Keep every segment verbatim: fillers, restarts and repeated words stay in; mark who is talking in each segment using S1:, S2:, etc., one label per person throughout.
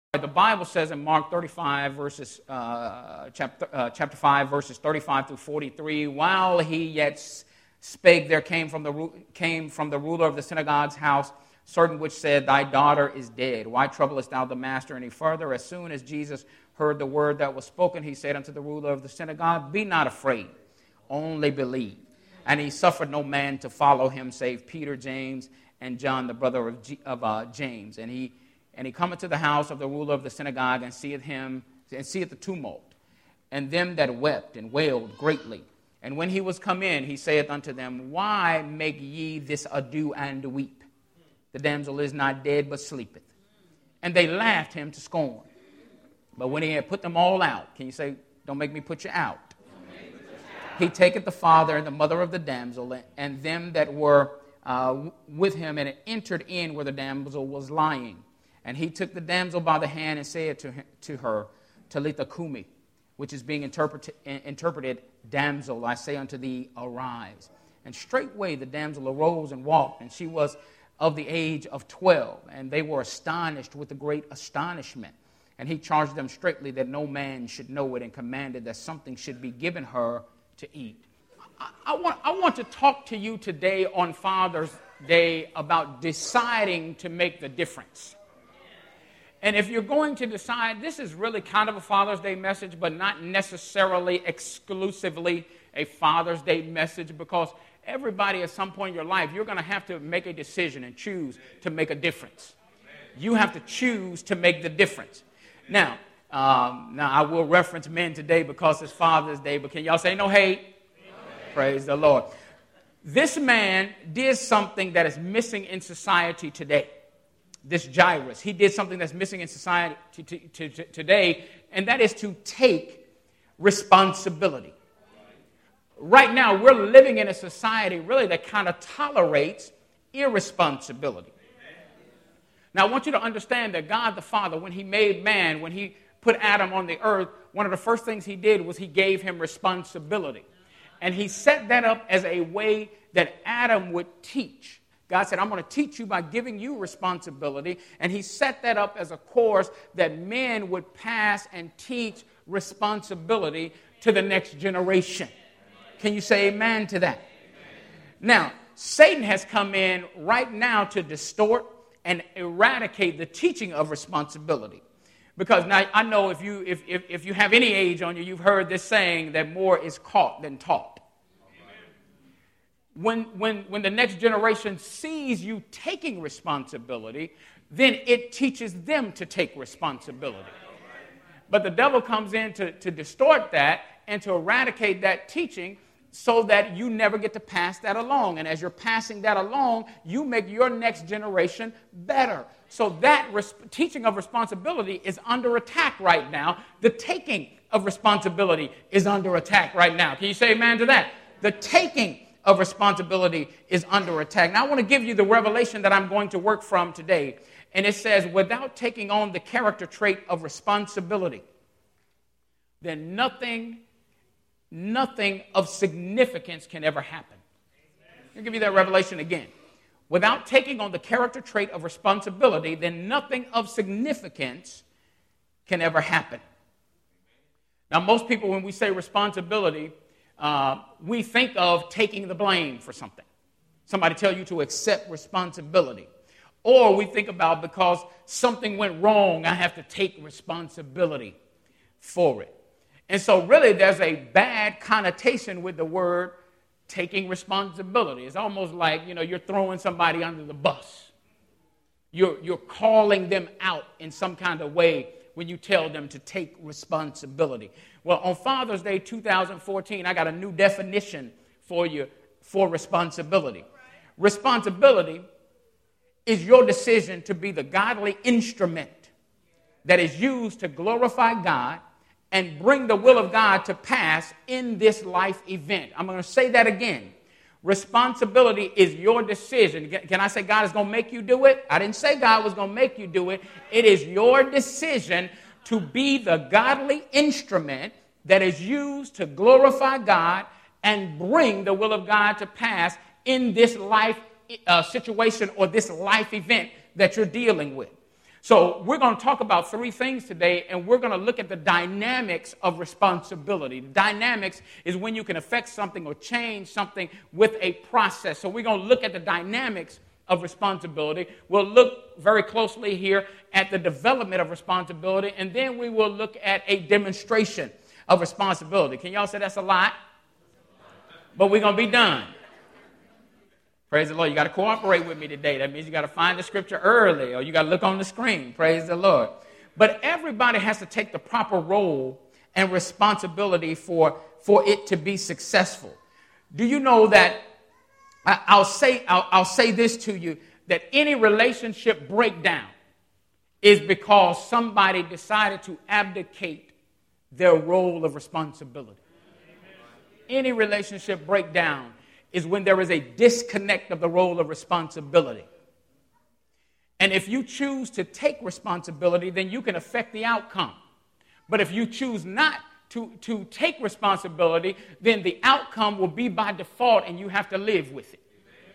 S1: The Bible says in Mark thirty-five, verses, uh, chapter, uh, chapter five, verses thirty-five through forty-three, while he yet spake, there came from the came from the ruler of the synagogue's house certain which said, Thy daughter is dead. Why troublest thou the master any further? As soon as Jesus heard the word that was spoken, he said unto the ruler of the synagogue, Be not afraid, only believe. And he suffered no man to follow him, save Peter, James, and John, the brother of, G, of uh, James. And he And he cometh to the house of the ruler of the synagogue, and seeth him, and seeth the tumult, and them that wept and wailed greatly. And when he was come in, he saith unto them, Why make ye this ado and weep? The damsel is not dead, but sleepeth. And they laughed him to scorn. But when he had put them all out, can you say, Don't make me put you out? He taketh the father and the mother of the damsel, and them that were uh, with him, and entered in where the damsel was lying. And he took the damsel by the hand and said to, him, to her, Talitha cumi, which is being interpreted, interpreted, Damsel, I say unto thee, arise. And straightway the damsel arose and walked, and she was of the age of twelve. And they were astonished with a great astonishment. And he charged them straitly that no man should know it, and commanded that something should be given her to eat. I, I, want, I want to talk to you today on Father's Day about deciding to make the difference. And if you're going to decide, this is really kind of a Father's Day message, but not necessarily exclusively a Father's Day message, because everybody at some point in your life, you're going to have to make a decision and choose to make a difference. You have to choose to make the difference. Now, um, now I will reference men today because it's Father's Day, but can y'all say no hate? No hate. Praise the Lord. This man did something that is missing in society today. This Jairus, he did something that's missing in society to, to, to, to today, and that is to take responsibility. Right now, we're living in a society really that kind of tolerates irresponsibility. Now, I want you to understand that God the Father, when he made man, when he put Adam on the earth, one of the first things he did was he gave him responsibility. And he set that up as a way that Adam would teach. God said, I'm going to teach you by giving you responsibility. And he set that up as a course that men would pass and teach responsibility to the next generation. Can you say amen to that? Amen. Now, Satan has come in right now to distort and eradicate the teaching of responsibility. Because now I know if you, if, if, if you have any age on you, you've heard this saying that more is caught than taught. When, when, when the next generation sees you taking responsibility, then it teaches them to take responsibility. But the devil comes in to, to distort that and to eradicate that teaching so that you never get to pass that along. And as you're passing that along, you make your next generation better. So that res- teaching of responsibility is under attack right now. The taking of responsibility is under attack right now. Can you say amen to that? The taking of responsibility is under attack. Now, I want to give you the revelation that I'm going to work from today. And it says, without taking on the character trait of responsibility, then nothing, nothing of significance can ever happen. I'll give you that revelation again. Without taking on the character trait of responsibility, then nothing of significance can ever happen. Now, most people, when we say responsibility, Uh, we think of taking the blame for something. Somebody tell you to accept responsibility. Or we think about because something went wrong, I have to take responsibility for it. And so really there's a bad connotation with the word taking responsibility. It's almost like, you know, you're throwing somebody under the bus. You're, you're calling them out in some kind of way when you tell them to take responsibility. Well, on Father's Day two thousand fourteen, I got a new definition for you for responsibility. Responsibility is your decision to be the godly instrument that is used to glorify God and bring the will of God to pass in this life event. I'm going to say that again. Responsibility is your decision. Can I say God is going to make you do it? I didn't say God was going to make you do it. It is your decision to be the godly instrument that is used to glorify God and bring the will of God to pass in this life uh, situation or this life event that you're dealing with. So we're going to talk about three things today, and we're going to look at the dynamics of responsibility. The dynamics is when you can affect something or change something with a process. So we're going to look at the dynamics of responsibility. We'll look very closely here at the development of responsibility, and then we will look at a demonstration of responsibility. Can y'all say that's a lot? But we're going to be done. Praise the Lord. You got to cooperate with me today. That means you got to find the scripture early, or you got to look on the screen. Praise the Lord. But everybody has to take the proper role and responsibility for, for it to be successful. Do you know that I, I'll say I'll, I'll say this to you, that any relationship breakdown is because somebody decided to abdicate their role of responsibility. Any relationship breakdown is when there is a disconnect of the role of responsibility. And if you choose to take responsibility, then you can affect the outcome. But if you choose not to, to take responsibility, then the outcome will be by default, and you have to live with it.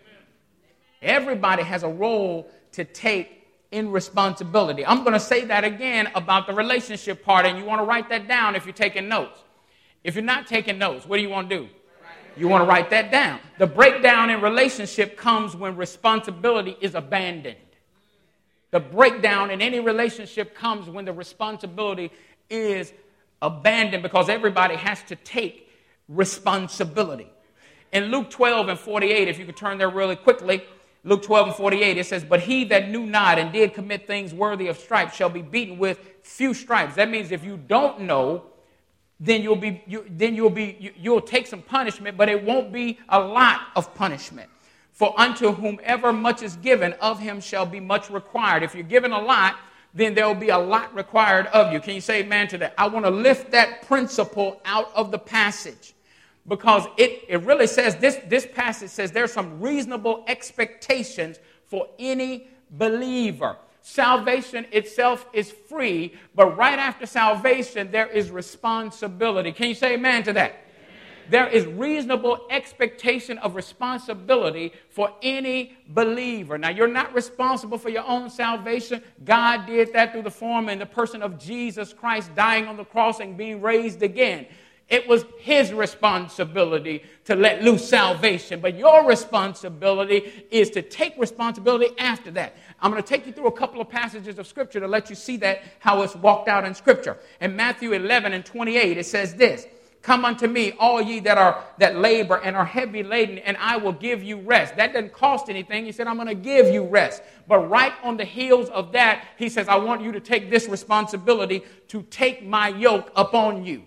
S1: Everybody has a role to take in responsibility. I'm going to say that again about the relationship part, and you want to write that down if you're taking notes. If you're not taking notes, what do you want to do? You want to write that down. The breakdown in relationship comes when responsibility is abandoned. The breakdown in any relationship comes when the responsibility is abandoned, because everybody has to take responsibility. In Luke twelve and forty-eight, if you could turn there really quickly, Luke twelve and forty-eight, it says, "But he that knew not and did commit things worthy of stripes shall be beaten with few stripes." That means if you don't know, then you'll be you, then you'll be you, you'll take some punishment, but it won't be a lot of punishment. For unto whomever much is given, of him shall be much required. If you're given a lot, then there will be a lot required of you. Can you say amen to that? I want to lift that principle out of the passage, because it, it really says, this, this passage says there's some reasonable expectations for any believer. Salvation itself is free, but right after salvation, there is responsibility. Can you say amen to that? Amen. There is reasonable expectation of responsibility for any believer. Now, you're not responsible for your own salvation. God did that through the form and the person of Jesus Christ dying on the cross and being raised again. It was his responsibility to let loose salvation. But your responsibility is to take responsibility after that. I'm going to take you through a couple of passages of Scripture to let you see that, how it's walked out in Scripture. In Matthew eleven and twenty-eight, it says this: "Come unto me, all ye that are that labor and are heavy laden, and I will give you rest." That doesn't cost anything. He said, "I'm going to give you rest." But right on the heels of that, he says, "I want you to take this responsibility to take my yoke upon you."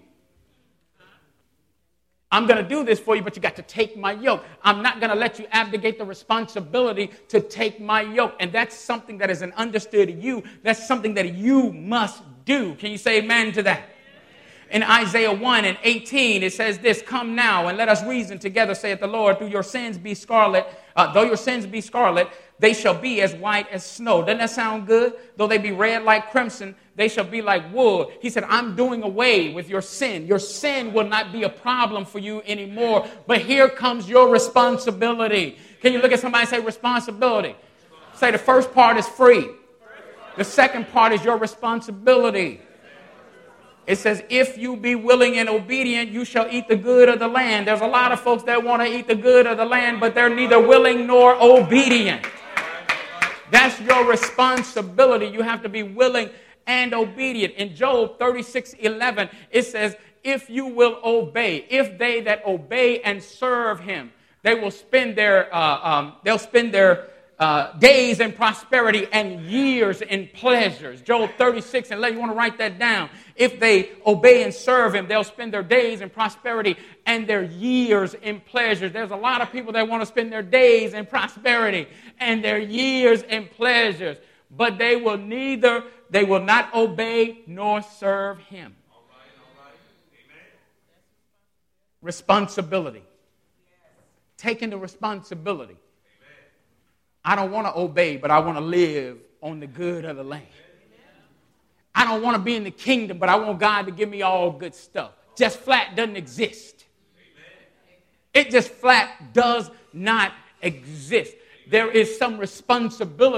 S1: I'm going to do this for you, but you got to take my yoke. I'm not going to let you abdicate the responsibility to take my yoke. And that's something that is an understood you. That's something that you must do. Can you say amen to that? In Isaiah one and eighteen, it says this: "Come now and let us reason together, saith the Lord. Though your sins be scarlet, uh, though your sins be scarlet, they shall be as white as snow." Doesn't that sound good? "Though they be red like crimson, they shall be like wool." He said, I'm doing away with your sin. Your sin will not be a problem for you anymore. But here comes your responsibility. Can you look at somebody and say responsibility? Say the first part is free. The second part is your responsibility. It says, "If you be willing and obedient, you shall eat the good of the land." There's a lot of folks that want to eat the good of the land, but they're neither willing nor obedient. That's your responsibility. You have to be willing and obedient. In Job thirty-six eleven, it says, "If you will obey, if they that obey and serve him, they will spend their uh, um, they'll spend their uh, days in prosperity and years in pleasures." Job thirty-six and eleven. You want to write that down? If they obey and serve him, they'll spend their days in prosperity and their years in pleasures. There's a lot of people that want to spend their days in prosperity and their years in pleasures, but they will neither, they will not obey nor serve him. All right, all right. Amen. Responsibility. Taking the responsibility. Amen. I don't want to obey, but I want to live on the good of the land. I don't want to be in the kingdom, but I want God to give me all good stuff. Just flat doesn't exist. It just flat does not exist. There is some responsibility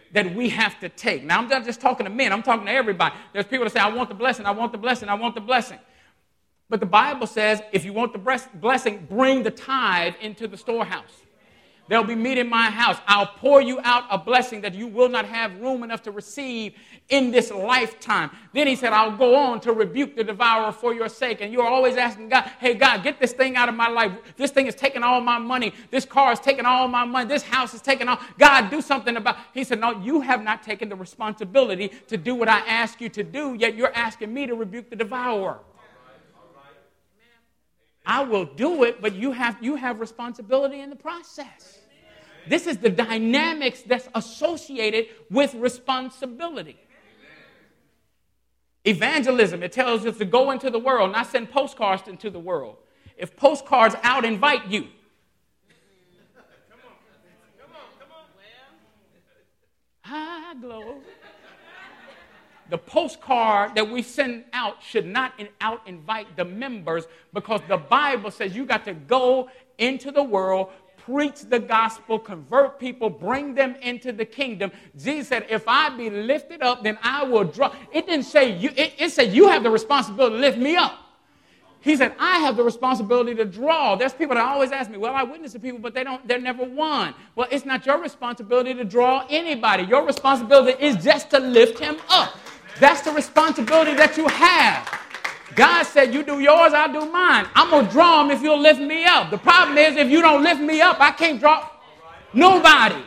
S1: that we have to take. Now, I'm not just talking to men. I'm talking to everybody. There's people that say, I want the blessing, I want the blessing, I want the blessing. But the Bible says, if you want the blessing, bring the tithe into the storehouse. There'll be meat in my house. I'll pour you out a blessing that you will not have room enough to receive in this lifetime. Then he said, I'll go on to rebuke the devourer for your sake. And you're always asking God, hey, God, get this thing out of my life. This thing is taking all my money. This car is taking all my money. This house is taking all. God, do something about it. He said, no, you have not taken the responsibility to do what I ask you to do, yet you're asking me to rebuke the devourer. I will do it, but you have, you have responsibility in the process. This is the dynamics that's associated with responsibility. Evangelism, it tells us to go into the world, not send postcards into the world. If postcards out invite you. Come on, come on, come on. High glow. The postcard that we send out should not out invite the members, because the Bible says you got to go into the world, preach the gospel, convert people, bring them into the kingdom. Jesus said, if I be lifted up, then I will draw. It didn't say you, it, it said you have the responsibility to lift me up. He said, I have the responsibility to draw. There's people that always ask me, well, I witness to people, but they don't, they're never won. Well, it's not your responsibility to draw anybody. Your responsibility is just to lift him up. That's the responsibility that you have. God said, you do yours, I'll do mine. I'm going to draw them if you'll lift me up. The problem is, if you don't lift me up, I can't draw nobody.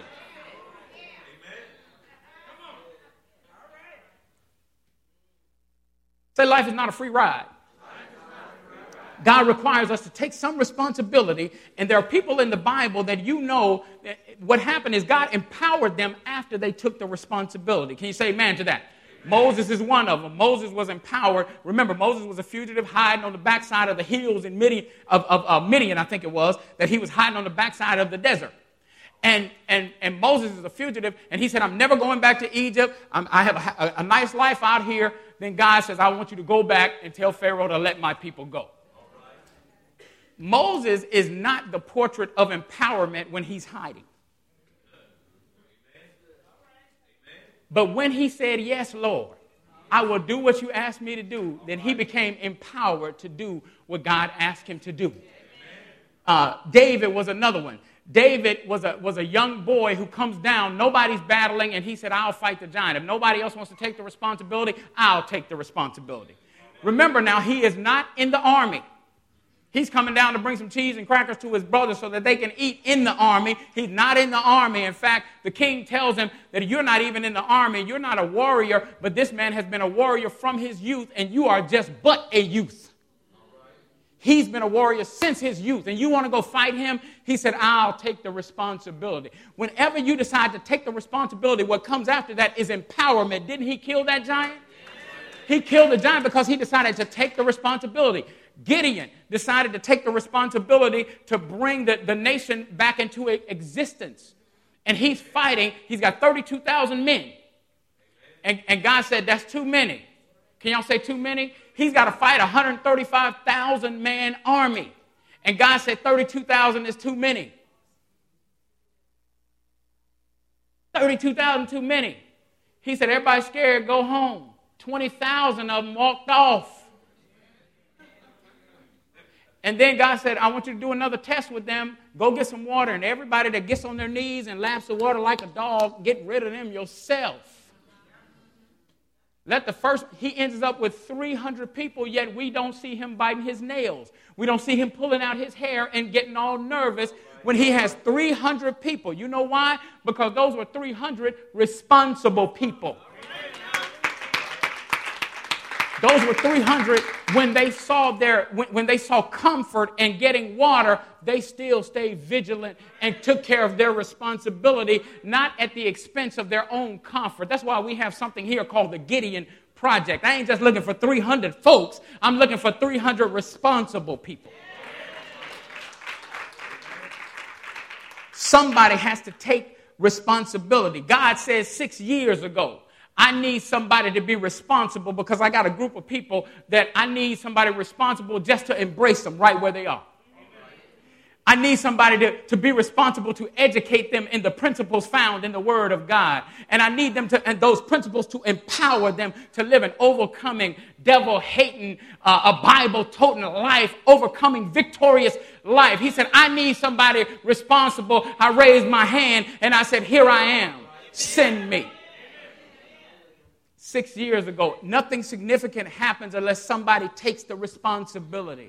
S1: Say life is not a free ride. God requires us to take some responsibility, and there are people in the Bible that you know that what happened is God empowered them after they took the responsibility. Can you say amen to that? Moses is one of them. Moses was empowered. Remember, Moses was a fugitive hiding on the backside of the hills in Midian, of, of uh, Midian, I think it was, that he was hiding on the backside of the desert. And, and, and Moses is a fugitive, and he said, I'm never going back to Egypt. I'm, I have a, a, a nice life out here. Then God says, I want you to go back and tell Pharaoh to let my people go. Moses is not the portrait of empowerment when he's hiding. But when he said, yes, Lord, I will do what you asked me to do, then he became empowered to do what God asked him to do. Uh, David was another one. David was a, was a young boy who comes down. Nobody's battling, and he said, I'll fight the giant. If nobody else wants to take the responsibility, I'll take the responsibility. Remember now, he is not in the army. He's coming down to bring some cheese and crackers to his brothers so that they can eat in the army. He's not in the army. In fact, the king tells him that you're not even in the army. You're not a warrior, but this man has been a warrior from his youth, and you are just but a youth. He's been a warrior since his youth, and you want to go fight him? He said, I'll take the responsibility. Whenever you decide to take the responsibility, what comes after that is empowerment. Didn't he kill that giant? He killed the giant because he decided to take the responsibility. Gideon decided to take the responsibility to bring the, the nation back into existence. And he's fighting. He's got thirty-two thousand men. And, and God said, that's too many. Can y'all say too many? He's got to fight a one hundred thirty-five thousand man army. And God said thirty-two thousand is too many. thirty-two thousand too many. He said, everybody's scared, go home. twenty thousand of them walked off. And then God said, I want you to do another test with them. Go get some water. And everybody that gets on their knees and laps the water like a dog, get rid of them yourself. Let the first, he ends up with three hundred people, yet we don't see him biting his nails. We don't see him pulling out his hair and getting all nervous when he has three hundred people. You know why? Because those were three hundred responsible people. Those were three hundred when they saw their when, when they saw comfort and getting water, they still stayed vigilant and took care of their responsibility, not at the expense of their own comfort. That's why we have something here called the Gideon Project. I ain't just looking for three hundred folks. I'm looking for three hundred responsible people. Somebody has to take responsibility. God says six years ago, I need somebody to be responsible because I got a group of people that I need somebody responsible just to embrace them right where they are. I need somebody to, to be responsible to educate them in the principles found in the Word of God. And I need them to, and those principles to empower them to live an overcoming, devil-hating, uh, a Bible-toting life, overcoming, victorious life. He said, I need somebody responsible. I raised my hand and I said, here I am. Send me. Six years ago, nothing significant happens unless somebody takes the responsibility.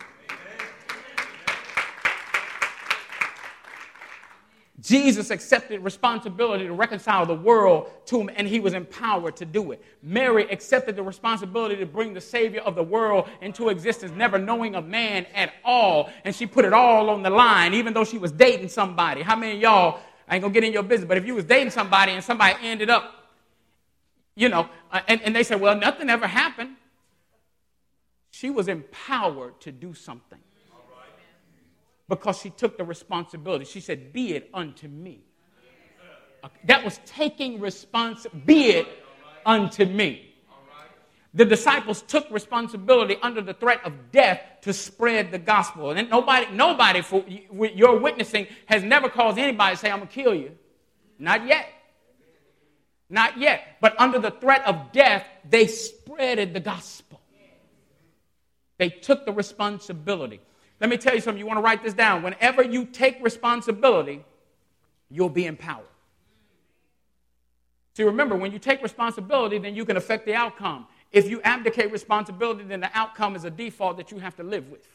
S1: Jesus accepted responsibility to reconcile the world to him, and he was empowered to do it. Mary accepted the responsibility to bring the Savior of the world into existence, never knowing a man at all, and she put it all on the line, even though she was dating somebody. How many of y'all, I ain't gonna get in your business, but if you was dating somebody and somebody ended up, you know, uh, and, and they said, well, nothing ever happened. She was empowered to do something. Because she took the responsibility. She said, be it unto me. That was taking responsibility. Be it unto me. The disciples took responsibility under the threat of death to spread the gospel. And nobody, nobody for your witnessing has never caused anybody to say, I'm going to kill you. Not yet. Not yet. But under the threat of death, they spreaded the gospel. They took the responsibility. Let me tell you something. You want to write this down. Whenever you take responsibility, you'll be empowered. See, remember, when you take responsibility, then you can affect the outcome. If you abdicate responsibility, then the outcome is a default that you have to live with.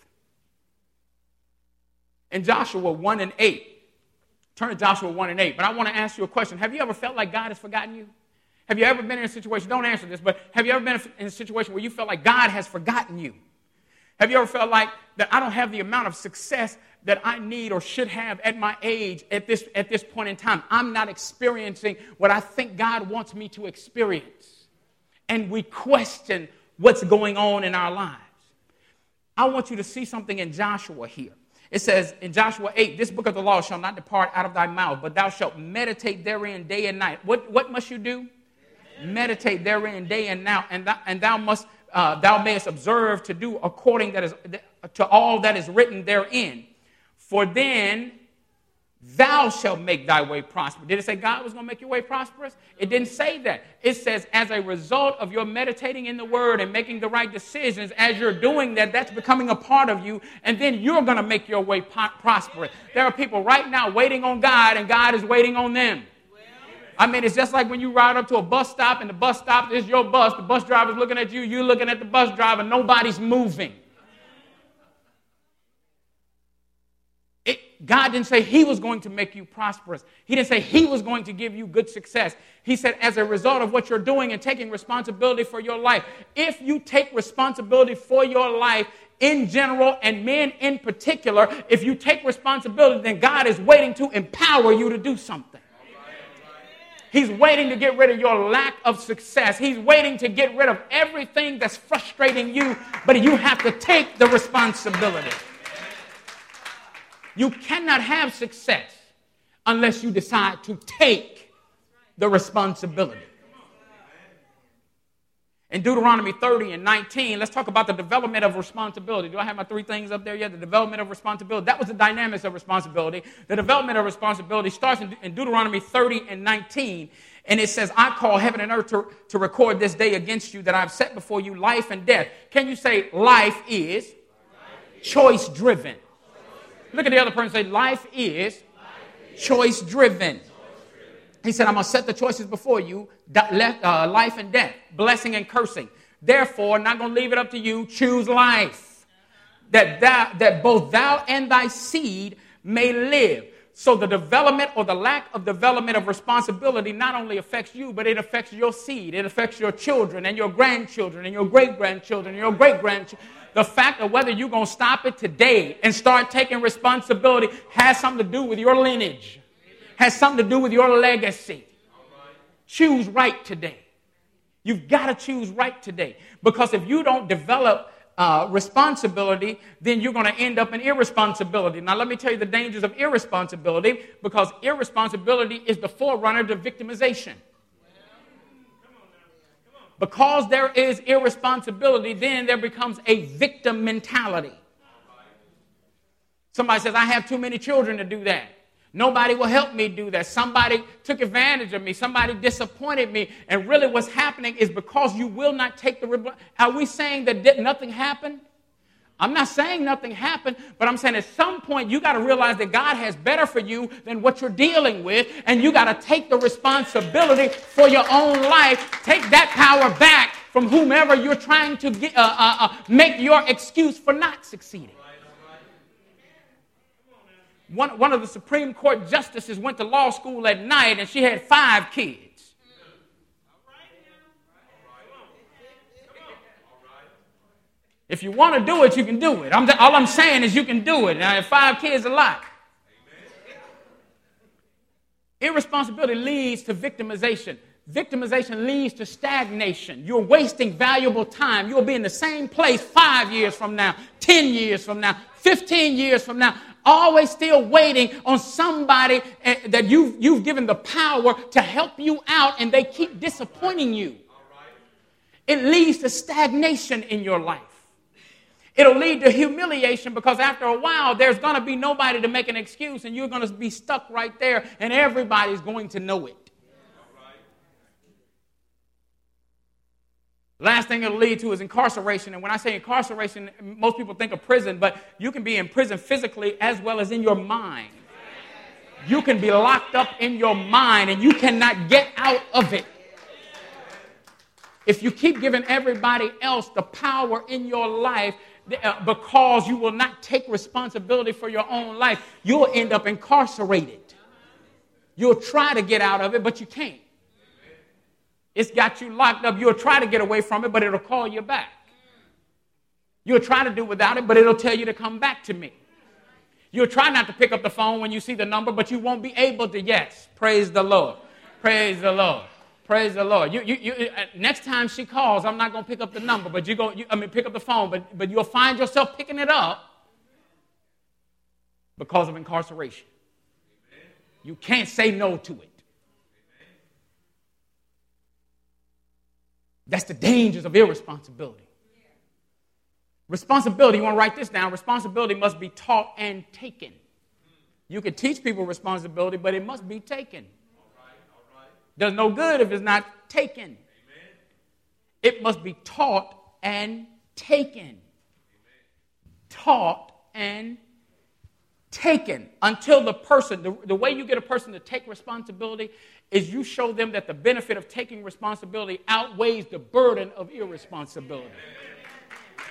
S1: In Joshua one and eight, turn to Joshua one and eight, but I want to ask you a question. Have you ever felt like God has forgotten you? Have you ever been in a situation, don't answer this, but have you ever been in a situation where you felt like God has forgotten you? Have you ever felt like that I don't have the amount of success that I need or should have at my age at this, at this point in time? I'm not experiencing what I think God wants me to experience. And we question what's going on in our lives. I want you to see something in Joshua here. It says in Joshua eight, this book of the law shall not depart out of thy mouth, but thou shalt meditate therein day and night. What, what must you do? Meditate, meditate therein day and night, and thou, and thou must Uh, thou mayest observe to do according that is to all that is written therein. For then thou shalt make thy way prosperous. Did it say God was going to make your way prosperous? It didn't say that. It says as a result of your meditating in the word and making the right decisions, as you're doing that, that's becoming a part of you, and then you're going to make your way po- prosperous. There are people right now waiting on God, and God is waiting on them. I mean, it's just like when you ride up to a bus stop and the bus stop is your bus. The bus driver's looking at you. You're looking at the bus driver. Nobody's moving. It, God didn't say he was going to make you prosperous. He didn't say he was going to give you good success. He said as a result of what you're doing and taking responsibility for your life, if you take responsibility for your life in general and men in particular, if you take responsibility, then God is waiting to empower you to do something. He's waiting to get rid of your lack of success. He's waiting to get rid of everything that's frustrating you, but you have to take the responsibility. You cannot have success unless you decide to take the responsibility. In Deuteronomy thirty and nineteen, let's talk about the development of responsibility. Do I have my three things up there yet? The development of responsibility. That was the dynamics of responsibility. The development of responsibility starts in, in Deuteronomy thirty and nineteen. And it says, I call heaven and earth to, to record this day against you that I've set before you life and death. Can you say life is choice driven? Look at the other person and say life is choice driven. He said, I'm going to set the choices before you, uh, life and death, blessing and cursing. Therefore, not going to leave it up to you, choose life, that thou, that both thou and thy seed may live. So the development or the lack of development of responsibility not only affects you, but it affects your seed. It affects your children and your grandchildren and your great-grandchildren and your great-grandchildren. The fact of whether you're going to stop it today and start taking responsibility has something to do with your lineage. Has something to do with your legacy. Choose right today. You've got to choose right today. Because if you don't develop uh, responsibility, then you're going to end up in irresponsibility. Now, let me tell you the dangers of irresponsibility, because irresponsibility is the forerunner to victimization. Because there is irresponsibility, then there becomes a victim mentality. Somebody says, I have too many children to do that. Nobody will help me do that. Somebody took advantage of me. Somebody disappointed me. And really what's happening is because you will not take the... Are we saying that nothing happened? I'm not saying nothing happened, but I'm saying at some point you got to realize that God has better for you than what you're dealing with, and you got to take the responsibility for your own life. Take that power back from whomever you're trying to get, uh, uh, uh, make your excuse for not succeeding. One, one of the Supreme Court justices went to law school at night, and she had five kids. If you want to do it, you can do it. I'm, all I'm saying is you can do it. Now, five kids a lot. Irresponsibility leads to victimization. Victimization leads to stagnation. You're wasting valuable time. You'll be in the same place five years from now, ten years from now, fifteen years from now, always still waiting on somebody that you've, you've given the power to help you out, and they keep disappointing you. It leads to stagnation in your life. It'll lead to humiliation because after a while, there's going to be nobody to make an excuse, and you're going to be stuck right there, and everybody's going to know it. Last thing it'll lead to is incarceration. And when I say incarceration, most people think of prison, but you can be in prison physically as well as in your mind. You can be locked up in your mind, and you cannot get out of it. If you keep giving everybody else the power in your life, Uh, because you will not take responsibility for your own life, you'll end up incarcerated. You'll try to get out of it, but you can't. It's got you locked up. You'll try to get away from it, but it'll call you back. You'll try to do without it, but it'll tell you to come back to me. You'll try not to pick up the phone when you see the number, but you won't be able to. Yes, praise the Lord. Praise the Lord. Praise the Lord. You, you, you, uh, next time she calls, I'm not going to pick up the number, but you go. You, I mean, pick up the phone, but but you'll find yourself picking it up because of incarceration. Amen. You can't say no to it. Amen. That's the dangers of irresponsibility. Yeah. Responsibility. You want to write this down? Responsibility must be taught and taken. You can teach people responsibility, but it must be taken. Does no good if it's not taken. Amen. It must be taught and taken. Amen. Taught and taken until the person, the, the way you get a person to take responsibility is you show them that the benefit of taking responsibility outweighs the burden of irresponsibility. Amen.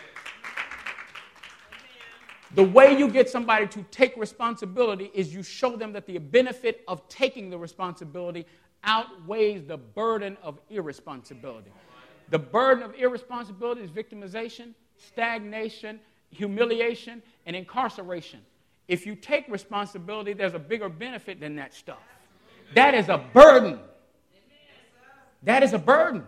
S1: The way you get somebody to take responsibility is you show them that the benefit of taking the responsibility outweighs the burden of irresponsibility. The burden of irresponsibility is victimization, stagnation, humiliation, and incarceration. If you take responsibility, there's a bigger benefit than that stuff. That is a burden. That is a burden.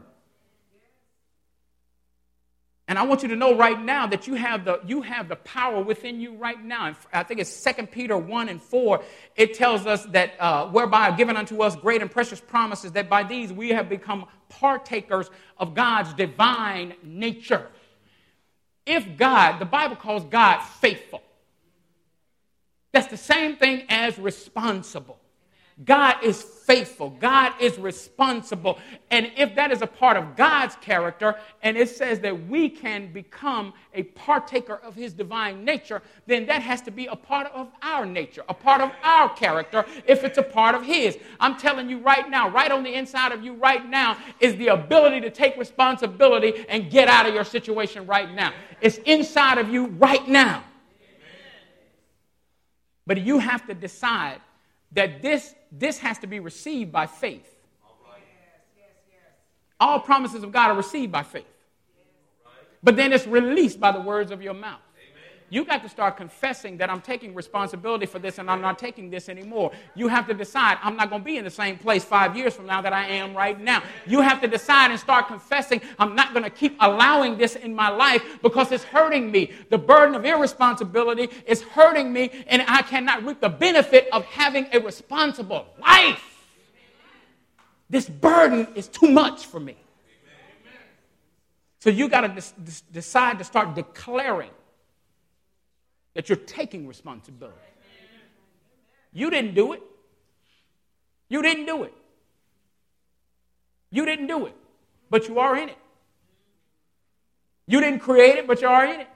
S1: And I want you to know right now that you have the you have the power within you right now. And I think it's Second Peter one and four. It tells us that uh, whereby are given unto us great and precious promises, that by these we have become partakers of God's divine nature. If God, the Bible calls God faithful. That's the same thing as responsible. God is faithful. God is responsible. And if that is a part of God's character, and it says that we can become a partaker of his divine nature, then that has to be a part of our nature, a part of our character, if it's a part of his. I'm telling you right now, right on the inside of you right now, is the ability to take responsibility and get out of your situation right now. It's inside of you right now. But you have to decide that this, this has to be received by faith. All right. Yes, yes, yes. All promises of God are received by faith. Yes. But then it's released by the words of your mouth. Amen. You got to start confessing that I'm taking responsibility for this and I'm not taking this anymore. You have to decide I'm not going to be in the same place five years from now that I am right now. You have to decide and start confessing I'm not going to keep allowing this in my life because it's hurting me. The burden of irresponsibility is hurting me, and I cannot reap the benefit of having a responsible life. This burden is too much for me. So you got to des- des- decide to start declaring that you're taking responsibility. You didn't do it. You didn't do it. You didn't do it, but you are in it. You didn't create it, but you are in it.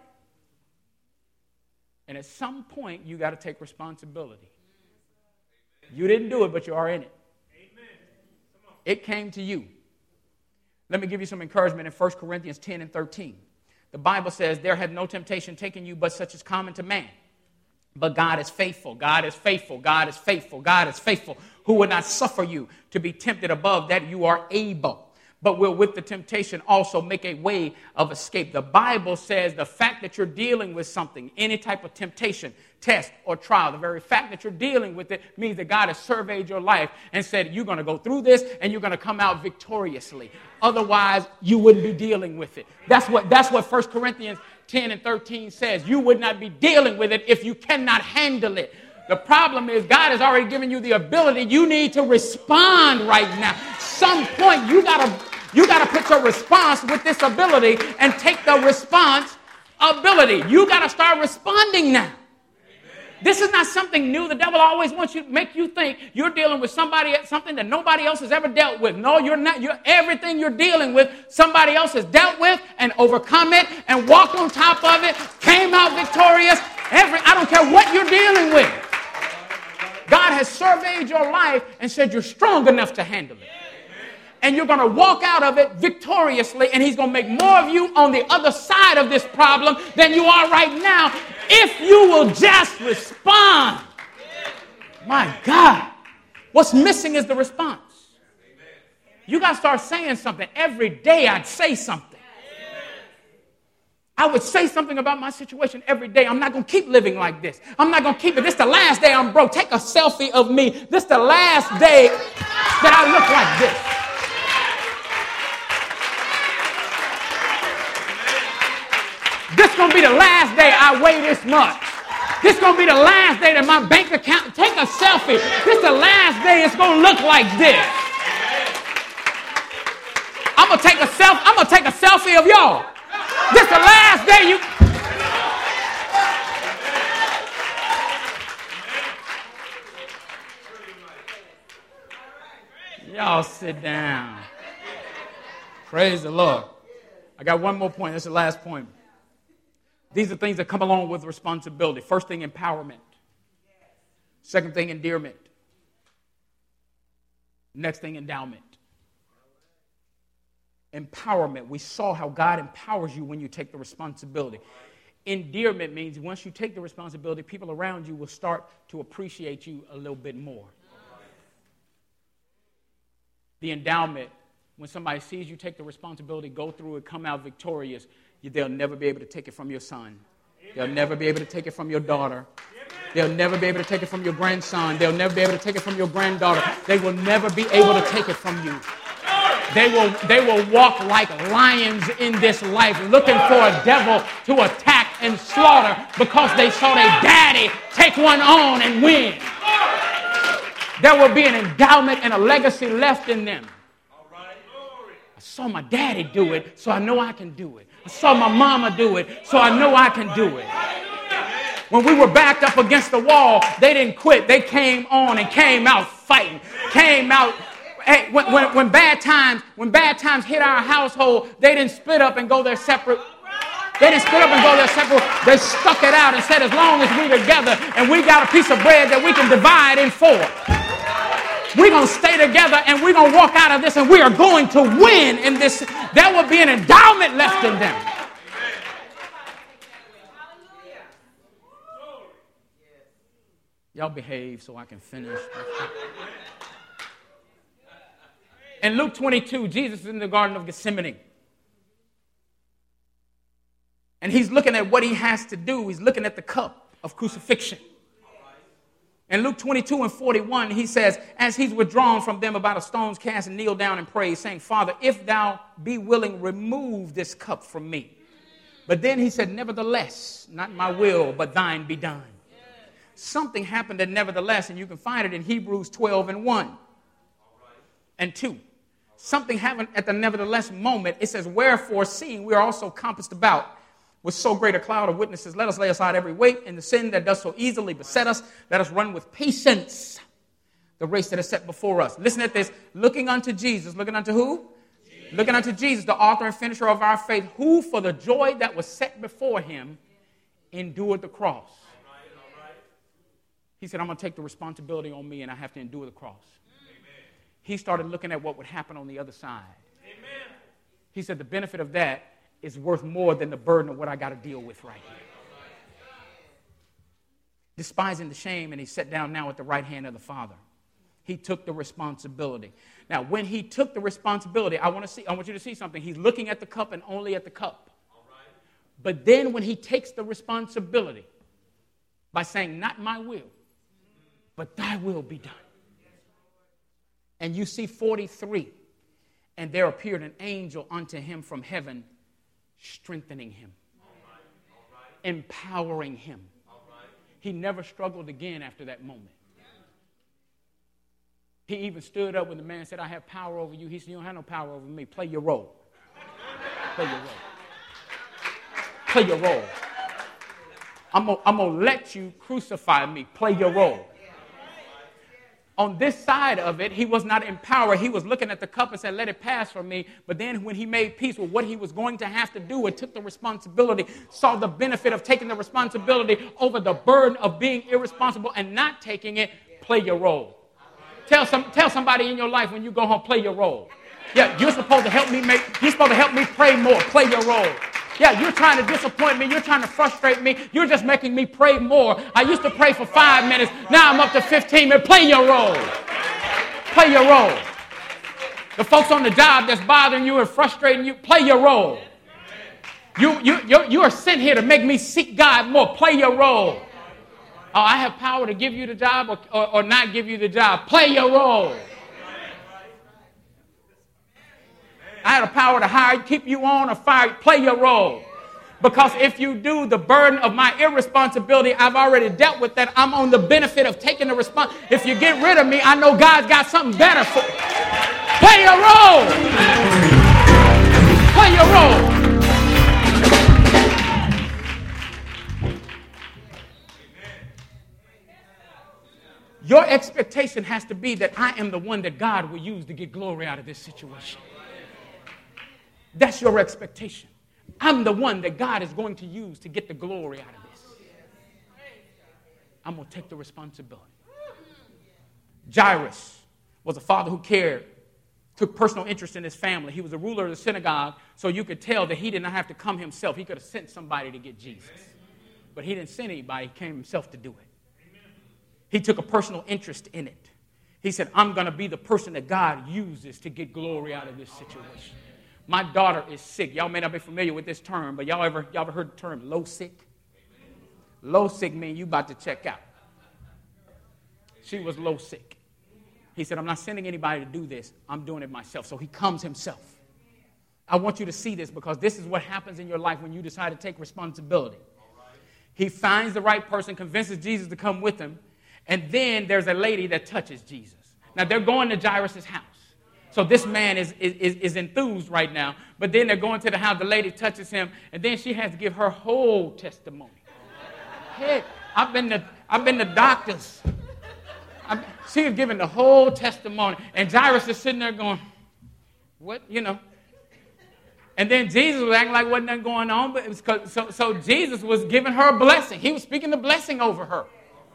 S1: And at some point, you got to take responsibility. You didn't do it, but you are in it. It came to you. Let me give you some encouragement in First Corinthians ten and thirteen. The Bible says, there had no temptation taken you but such as common to man. But God is faithful. God is faithful. God is faithful. God is faithful. Who would not suffer you to be tempted above that you are able, but will with the temptation also make a way of escape. The Bible says the fact that you're dealing with something, any type of temptation, test, or trial, the very fact that you're dealing with it means that God has surveyed your life and said you're going to go through this and you're going to come out victoriously. Otherwise, you wouldn't be dealing with it. That's what, that's what First Corinthians ten and thirteen says. You would not be dealing with it if you cannot handle it. The problem is God has already given you the ability. You need to respond right now. Some point you got to You got to put your response with this ability and take the response ability. You got to start responding now. Amen. This is not something new. The devil always wants you to make you think you're dealing with somebody, something that nobody else has ever dealt with. No, you're not. You're, everything you're dealing with, somebody else has dealt with and overcome it and walked on top of it, came out victorious. Every, I don't care what you're dealing with. God has surveyed your life and said you're strong enough to handle it. And you're going to walk out of it victoriously, and he's going to make more of you on the other side of this problem than you are right now if you will just respond. My God. What's missing is the response. You got to start saying something. Every day I'd say something. I would say something about my situation every day. I'm not going to keep living like this. I'm not going to keep it. This is the last day I'm broke. Take a selfie of me. This is the last day that I look like this. This is going to be the last day I weigh this much. This is going to be the last day that my bank account, take a selfie. This is the last day it's going to look like this. I'm going to take a self, I'm going to take a selfie of y'all. This is the last day you... Y'all sit down. Praise the Lord. I got one more point. That's the last point. These are things that come along with responsibility. First thing, empowerment. Second thing, endearment. Next thing, endowment. Empowerment. We saw how God empowers you when you take the responsibility. Endearment means once you take the responsibility, people around you will start to appreciate you a little bit more. The endowment, when somebody sees you take the responsibility, go through it, come out victorious, they'll never be able to take it from your son. They'll never be able to take it from your daughter. They'll never be able to take it from your grandson. They'll never be able to take it from your granddaughter. They will never be able to take it from you. They will, they will walk like lions in this life looking for a devil to attack and slaughter because they saw their daddy take one on and win. There will be an endowment and a legacy left in them. I saw my daddy do it, so I know I can do it. I saw my mama do it, so I know I can do it. When we were backed up against the wall, they didn't quit. They came on and came out fighting, came out. Hey, when, when, when bad times, when bad times hit our household, they didn't split up and go their separate. They didn't split up and go their separate. They stuck it out and said, as long as we're together and we got a piece of bread that we can divide in four, we're going to stay together and we're going to walk out of this and we are going to win in this. There will be an endowment left in them. Y'all behave so I can finish. In Luke twenty-two, Jesus is in the Garden of Gethsemane. And he's looking at what he has to do. He's looking at the cup of crucifixion. In Luke twenty-two and forty-one, he says, as he's withdrawn from them about a stone's cast, and kneel down and pray, saying, Father, if thou be willing, remove this cup from me. But then he said, nevertheless, not my will, but thine be done. Something happened at nevertheless, and you can find it in Hebrews twelve and one and two. Something happened at the nevertheless moment. It says, wherefore, seeing we are also compassed about with so great a cloud of witnesses, let us lay aside every weight and the sin that does so easily beset us. Let us run with patience the race that is set before us. Listen at this. Looking unto Jesus. Looking unto who? Jesus. Looking unto Jesus, the author and finisher of our faith, who for the joy that was set before him endured the cross. All right, all right. He said, I'm going to take the responsibility on me and I have to endure the cross. Amen. He started looking at what would happen on the other side. Amen. He said the benefit of that is worth more than the burden of what I got to deal with right here. Despising the shame, and he sat down now at the right hand of the Father. He took the responsibility. Now, when he took the responsibility, I want to see. I want you to see something. He's looking at the cup and only at the cup. All right. But then when he takes the responsibility by saying, not my will, but thy will be done. And you see forty-three, and there appeared an angel unto him from heaven, strengthening him, all right. All right. empowering him. All right. He never struggled again after that moment. He even stood up when the man said, I have power over you. He said, you don't have no power over me. Play your role. Play your role. Play your role. I'm going I'm to let you crucify me. Play your role. On this side of it, he was not empowered. He was looking at the cup and said, let it pass from me. But then when he made peace with what he was going to have to do and took the responsibility, saw the benefit of taking the responsibility over the burden of being irresponsible and not taking it, play your role. Tell some, tell somebody in your life when you go home, play your role. Yeah, you're supposed to help me make, you're supposed to help me pray more, play your role. Yeah, you're trying to disappoint me, you're trying to frustrate me, you're just making me pray more. I used to pray for five minutes, now I'm up to fifteen minutes. Play your role. Play your role. The folks on the job that's bothering you and frustrating you, play your role. You, you, you, you are sent here to make me seek God more. Play your role. Oh, I have power to give you the job or, or, or not give you the job. Play your role. I had a power to hire, keep you on or fire. Play your role. Because if you do, the burden of my irresponsibility, I've already dealt with that. I'm on the benefit of taking the response. If you get rid of me, I know God's got something better for you. Play your role. Play your role. Your expectation has to be that I am the one that God will use to get glory out of this situation. That's your expectation. I'm the one that God is going to use to get the glory out of this. I'm going to take the responsibility. Jairus was a father who cared, took personal interest in his family. He was a ruler of the synagogue, so you could tell that he did not have to come himself. He could have sent somebody to get Jesus. But he didn't send anybody. He came himself to do it. He took a personal interest in it. He said, I'm going to be the person that God uses to get glory out of this situation. My daughter is sick. Y'all may not be familiar with this term, but y'all ever, y'all ever heard the term low sick? Low sick means you about to check out. She was low sick. He said, I'm not sending anybody to do this. I'm doing it myself. So he comes himself. I want you to see this because this is what happens in your life when you decide to take responsibility. He finds the right person, convinces Jesus to come with him, and then there's a lady that touches Jesus. Now, they're going to Jairus' house. So this man is, is, is enthused right now. But then they're going to the house. The lady touches him. And then she has to give her whole testimony. Hey, I've been to, I've been to doctors. I've, she is giving the whole testimony. And Jairus is sitting there going, what, you know. And then Jesus was acting like wasn't nothing going on. But it was cause, so, so Jesus was giving her a blessing. He was speaking the blessing over her.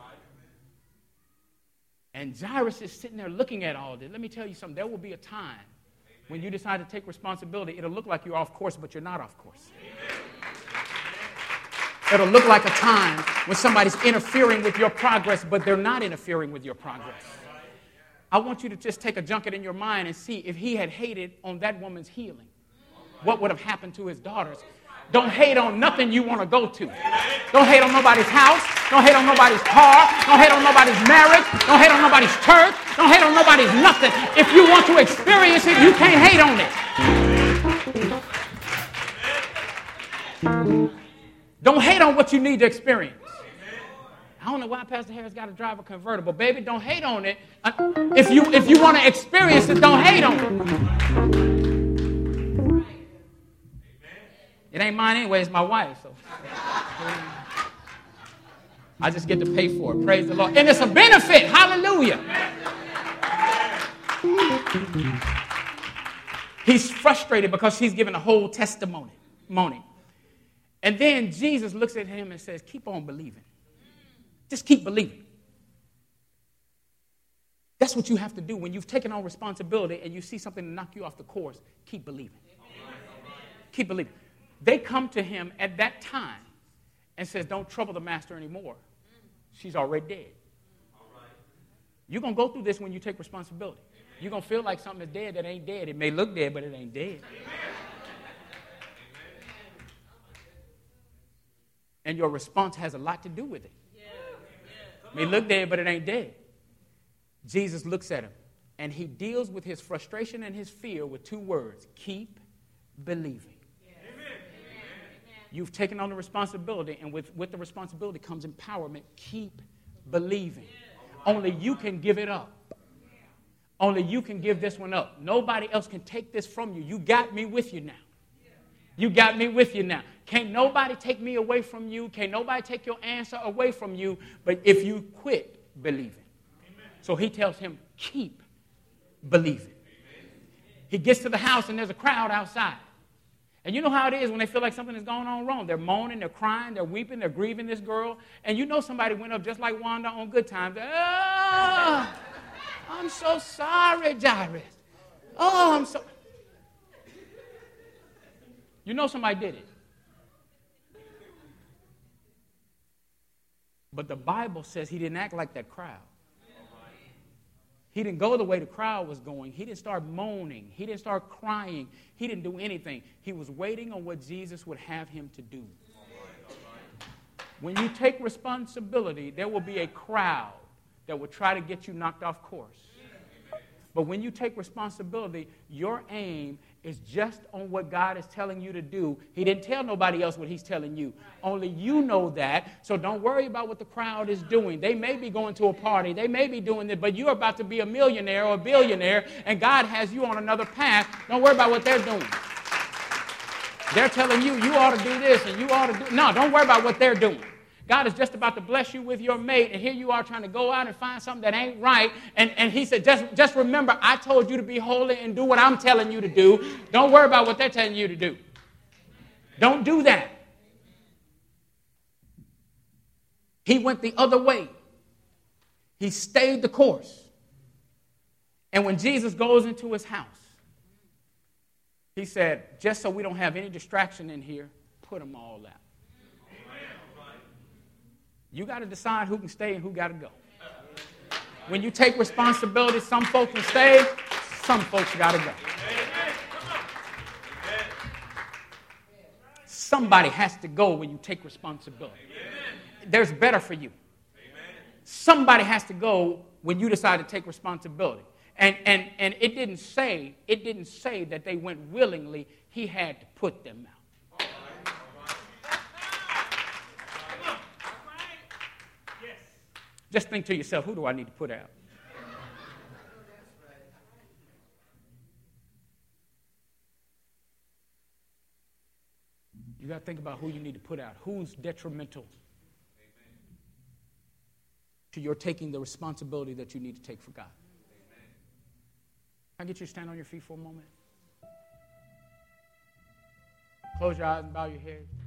S1: And Jairus is sitting there looking at all this. Let me tell you something. There will be a time when you decide to take responsibility. It'll look like you're off course, but you're not off course. It'll look like a time when somebody's interfering with your progress, but they're not interfering with your progress. I want you to just take a junket in your mind and see if he had hated on that woman's healing, what would have happened to his daughters. Don't hate on nothing you want to go to. Don't hate on nobody's house. Don't hate on nobody's car. Don't hate on nobody's marriage. Don't hate on nobody's church. Don't hate on nobody's nothing. If you want to experience it, you can't hate on it. Don't hate on what you need to experience. I don't know why Pastor Harris got to drive a convertible. Baby, don't hate on it. If you, if you want to experience it, don't hate on it. It ain't mine anyway, it's my wife. So I just get to pay for it. Praise the Lord. And it's a benefit. Hallelujah. He's frustrated because he's given a whole testimony. And then Jesus looks at him and says, keep on believing. Just keep believing. That's what you have to do when you've taken on responsibility and you see something to knock you off the course. Keep believing. Keep believing. They come to him at that time and says, don't trouble the master anymore. She's already dead. You're going to go through this when you take responsibility. You're going to feel like something is dead that ain't dead. It may look dead, but it ain't dead. And your response has a lot to do with it. It may look dead, but it ain't dead. Jesus looks at him, and he deals with his frustration and his fear with two words: keep believing. You've taken on the responsibility, and with, with the responsibility comes empowerment. Keep believing. Only you can give it up. Only you can give this one up. Nobody else can take this from you. You got me with you now. You got me with you now. Can't nobody take me away from you. Can't nobody take your answer away from you. But if you quit believing. So he tells him, keep believing. He gets to the house and there's a crowd outside. And you know how it is when they feel like something is going on wrong. They're moaning, they're crying, they're weeping, they're grieving this girl. And you know somebody went up just like Wanda on Good Times. Oh, I'm so sorry, Jairus. Oh, I'm so... You know somebody did it. But the Bible says he didn't act like that crowd. He didn't go the way the crowd was going. He didn't start moaning. He didn't start crying. He didn't do anything. He was waiting on what Jesus would have him to do. When you take responsibility, there will be a crowd that will try to get you knocked off course. But when you take responsibility, your aim is just on what God is telling you to do. He didn't tell nobody else what he's telling you. Only you know that. So don't worry about what the crowd is doing. They may be going to a party. They may be doing it, but you're about to be a millionaire or a billionaire, and God has you on another path. Don't worry about what they're doing. They're telling you, you ought to do this and you ought to do... No, don't worry about what they're doing. God is just about to bless you with your mate, and here you are trying to go out and find something that ain't right. And, and he said, just, just remember, I told you to be holy and do what I'm telling you to do. Don't worry about what they're telling you to do. Don't do that. He went the other way. He stayed the course. And when Jesus goes into his house, he said, just so we don't have any distraction in here, put them all out. You got to decide who can stay and who got to go. When you take responsibility, some folks can stay, some folks got to go. Somebody has to go when you take responsibility. There's better for you. Somebody has to go when you decide to take responsibility. And, and, and it didn't say, it didn't say that they went willingly. He had to put them out. Just think to yourself, who do I need to put out? You got to think about who you need to put out. Who's detrimental to your taking the responsibility that you need to take for God? Can I get you to stand on your feet for a moment? Close your eyes and bow your head.